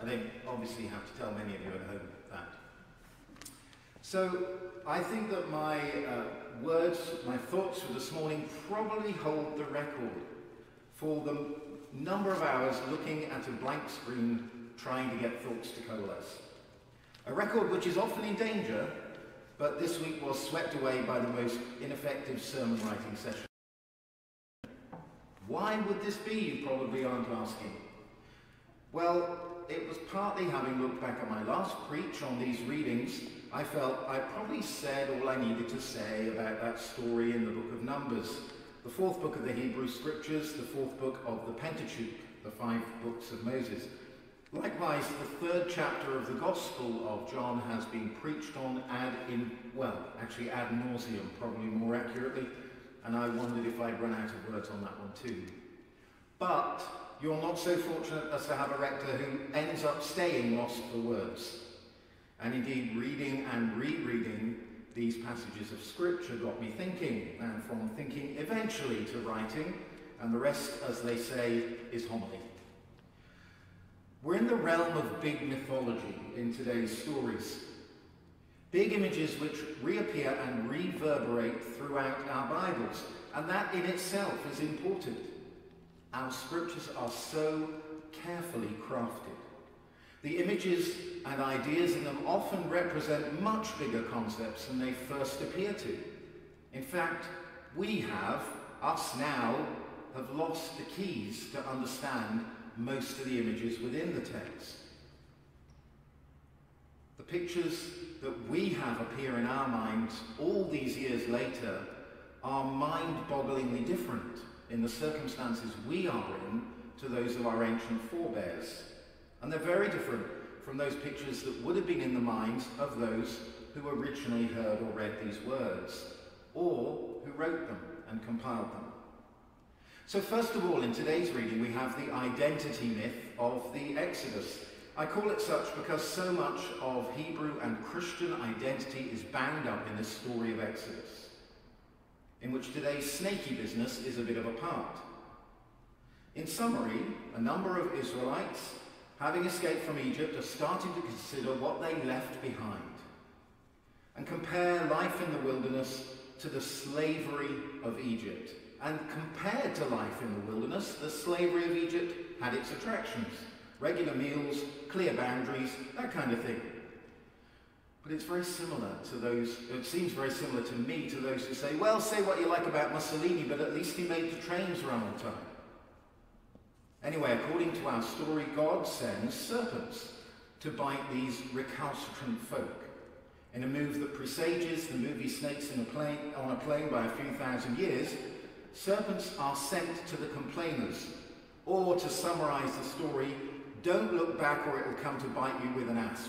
I don't obviously have to tell many of you at home that. So I think that my words, my thoughts for this morning probably hold the record for the number of hours looking at a blank screen trying to get thoughts to coalesce. A record which is often in danger, but this week was swept away by the most ineffective sermon writing session. Why would this be, you probably aren't asking? Well, it was partly having looked back at my last preach on these readings, I felt I probably said all I needed to say about that story in the book of Numbers, the fourth book of the Hebrew Scriptures, the fourth book of the Pentateuch, the 5 books of Moses. Likewise, the 3rd chapter of the Gospel of John has been preached on ad nauseum, probably more accurately, and I wondered if I'd run out of words on that one too. But you're not so fortunate as to have a rector who ends up staying lost for words. And indeed, reading and rereading these passages of Scripture got me thinking, and from thinking eventually to writing, and the rest, as they say, is homily. We're in the realm of big mythology in today's stories. Big images which reappear and reverberate throughout our Bibles, and that in itself is important. Our scriptures are so carefully crafted. The images and ideas in them often represent much bigger concepts than they first appear to. In fact, us now, have lost the keys to understand most of the images within the text. The pictures that we have appear in our minds all these years later are mind-bogglingly different in the circumstances we are in to those of our ancient forebears. And they're very different from those pictures that would have been in the minds of those who originally heard or read these words, or who wrote them and compiled them. So first of all, in today's reading, we have the identity myth of the Exodus. I call it such because so much of Hebrew and Christian identity is bound up in this story of Exodus, in which today's snaky business is a bit of a part. In summary, a number of Israelites, having escaped from Egypt, are starting to consider what they left behind and compare life in the wilderness to the slavery of Egypt. And compared to life in the wilderness, the slavery of Egypt had its attractions. Regular meals, clear boundaries, that kind of thing. But it's very similar to those, it seems very similar to me, to those who say, well, say what you like about Mussolini, but at least he made the trains run on time. Anyway, according to our story, God sends serpents to bite these recalcitrant folk. In a move that presages the movie Snakes on a Plane by a few thousand years, serpents are sent to the complainers, or to summarize the story, don't look back or it will come to bite you with an asp.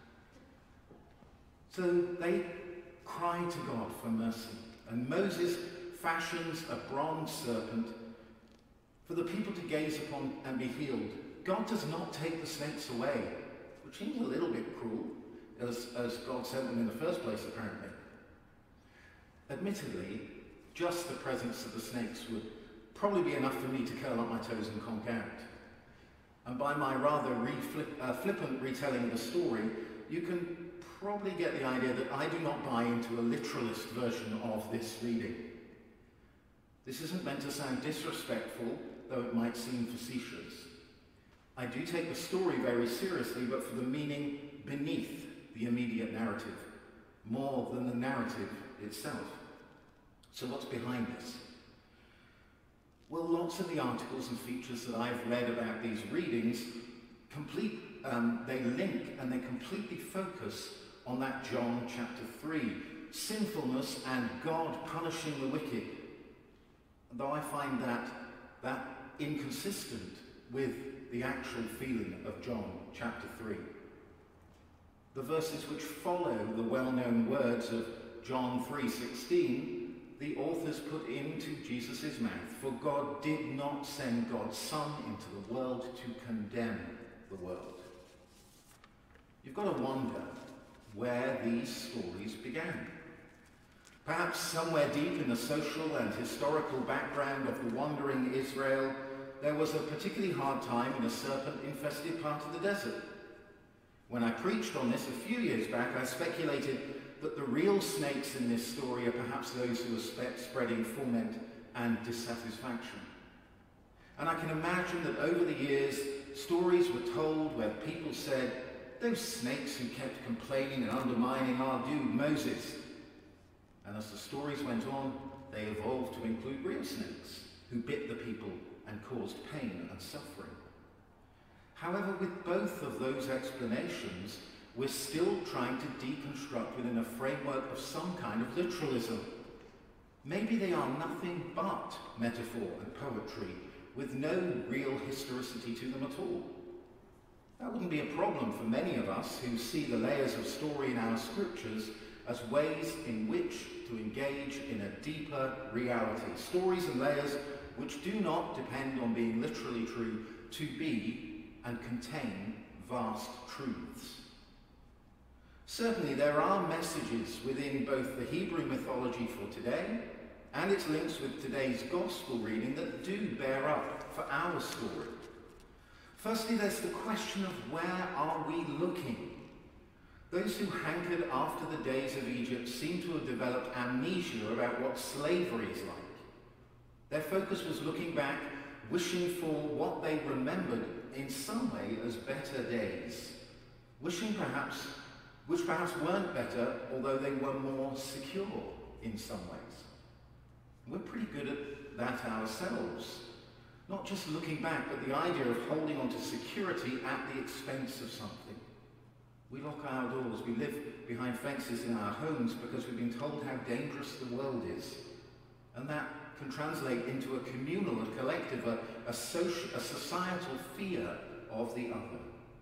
So they cry to God for mercy, and Moses fashions a bronze serpent for the people to gaze upon and be healed. God does not take the snakes away, which seems a little bit cruel, as God sent them in the first place, apparently. Admittedly, just the presence of the snakes would probably be enough for me to curl up my toes and conk out. And by my rather flippant retelling of the story, you can probably get the idea that I do not buy into a literalist version of this reading. This isn't meant to sound disrespectful, though it might seem facetious. I do take the story very seriously, but for the meaning beneath the immediate narrative, more than the narrative itself. So what's behind this? Well, lots of the articles and features that I've read about these readings they link and they completely focus on that John chapter 3, sinfulness and God punishing the wicked. Though I find that inconsistent with the actual feeling of John chapter 3. The verses which follow the well-known words of John 3:16, the authors put into Jesus' mouth, for God did not send God's Son into the world to condemn the world. You've got to wonder where these stories began. Perhaps somewhere deep in the social and historical background of the wandering Israel, there was a particularly hard time in a serpent-infested part of the desert. When I preached on this a few years back, I speculated that the real snakes in this story are perhaps those who are spreading foment and dissatisfaction. And I can imagine that over the years, stories were told where people said, "Those snakes who kept complaining and undermining our dude Moses." And as the stories went on, they evolved to include real snakes who bit the people and caused pain and suffering. However, with both of those explanations, we're still trying to deconstruct within a framework of some kind of literalism. Maybe they are nothing but metaphor and poetry with no real historicity to them at all. That wouldn't be a problem for many of us who see the layers of story in our scriptures as ways in which to engage in a deeper reality. Stories and layers which do not depend on being literally true to be and contain vast truths. Certainly there are messages within both the Hebrew mythology for today and its links with today's gospel reading that do bear up for our story. Firstly, there's the question of where are we looking? Those who hankered after the days of Egypt seem to have developed amnesia about what slavery is like. Their focus was looking back, wishing for what they remembered in some way as better days, which perhaps weren't better, although they were more secure in some ways. We're pretty good at that ourselves, not just looking back, but the idea of holding on to security at the expense of something. We lock our doors, we live behind fences in our homes because we've been told how dangerous the world is. And that can translate into a communal, a collective, a societal fear of the other.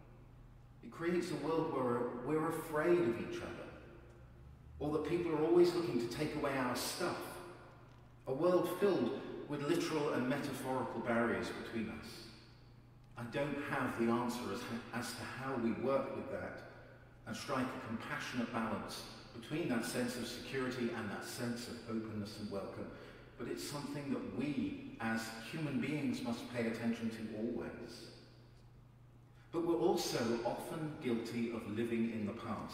It creates a world where we're afraid of each other, or that people are always looking to take away our stuff. A world filled with literal and metaphorical barriers between us. I don't have the answer as to how we work with that and strike a compassionate balance between that sense of security and that sense of openness and welcome. But it's something that we, as human beings, must pay attention to always. But we're also often guilty of living in the past.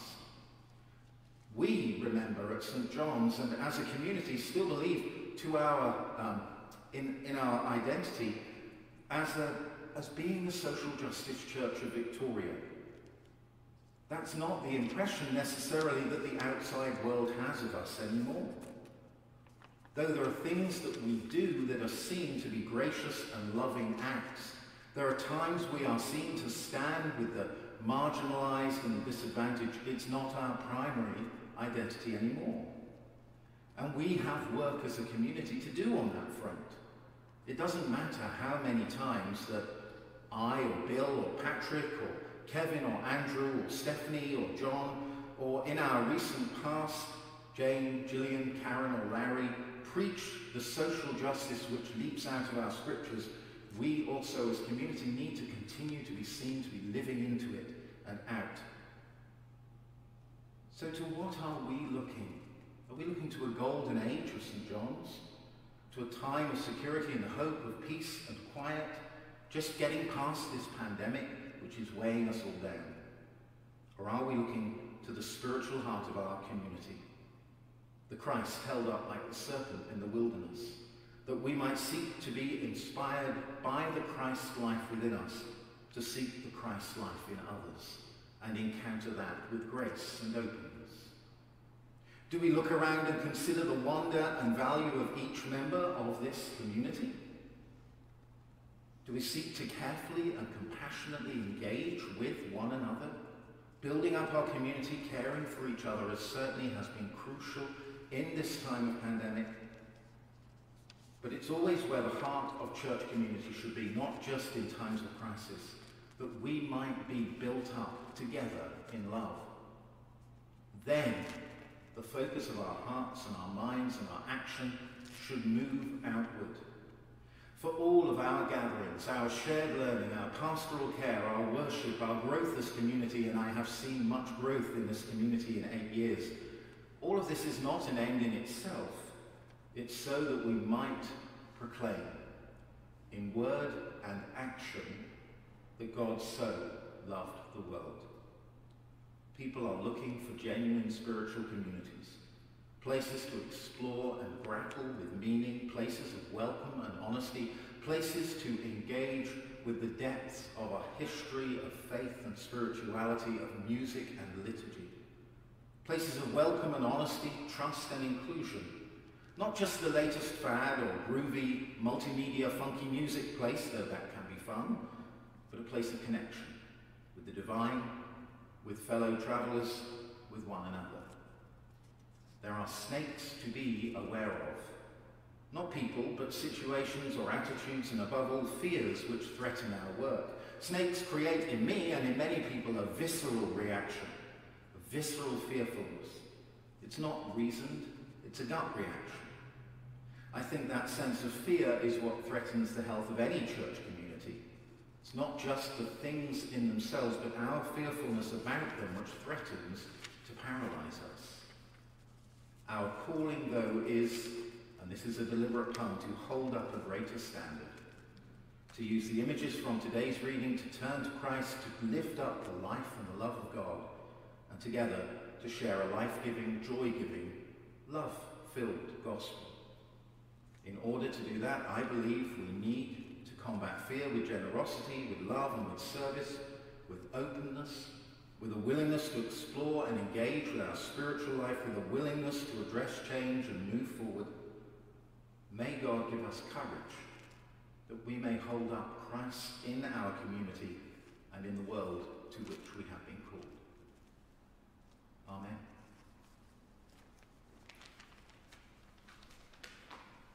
We remember at St. John's, and as a community still believe to our in our identity as being the social justice church of Victoria. That's not the impression necessarily that the outside world has of us anymore. Though there are things that we do that are seen to be gracious and loving acts, there are times we are seen to stand with the marginalized and disadvantaged. It's not our primary identity anymore. And we have work as a community to do on that front. It doesn't matter how many times that I or Bill or Patrick or Kevin or Andrew or Stephanie or John, or in our recent past, Jane, Gillian, Karen or Larry, preach the social justice which leaps out of our scriptures. We also as community need to continue to be seen to be living into it and out. So to what are we looking? Are we looking to a golden age of St. John's? To a time of security and the hope of peace and quiet, just getting past this pandemic which is weighing us all down? Or are we looking to the spiritual heart of our community, the Christ held up like the serpent in the wilderness, that we might seek to be inspired by the Christ life within us, to seek the Christ life in others, and encounter that with grace and openness? Do we look around and consider the wonder and value of each member of this community? Do we seek to carefully and compassionately engage with one another? Building up our community, caring for each other, as certainly has been crucial in this time of pandemic. But it's always where the heart of church community should be, not just in times of crisis, that we might be built up together in love. Then the focus of our hearts and our minds and our action should move outward. For all of our gatherings, our shared learning, our pastoral care, our worship, our growth as community, and I have seen much growth in this community in 8 years, all of this is not an end in itself. It's so that we might proclaim in word and action that God so loved the world. People are looking for genuine spiritual communities, places to explore and grapple with meaning, places of welcome and honesty, places to engage with the depths of a history of faith and spirituality, of music and liturgy. Places of welcome and honesty, trust and inclusion. Not just the latest fad or groovy, multimedia, funky music place, though that can be fun, but a place of connection with the divine, with fellow travellers, with one another. There are snakes to be aware of. Not people, but situations or attitudes, and above all, fears which threaten our work. Snakes create in me and in many people a visceral reaction, a visceral fearfulness. It's not reasoned, it's a gut reaction. I think that sense of fear is what threatens the health of any church community. It's not just the things in themselves, but our fearfulness about them which threatens to paralyze us. Our calling, though, is, and this is a deliberate pun, to hold up a greater standard, to use the images from today's reading to turn to Christ, to lift up the life and the love of God, and together to share a life-giving, joy-giving, love-filled gospel. In order to do that, I believe we need to combat fear with generosity, with love and with service, with openness, with a willingness to explore and engage with our spiritual life, with a willingness to address change and move forward. May God give us courage that we may hold up Christ in our community and in the world to which we have been called. Amen.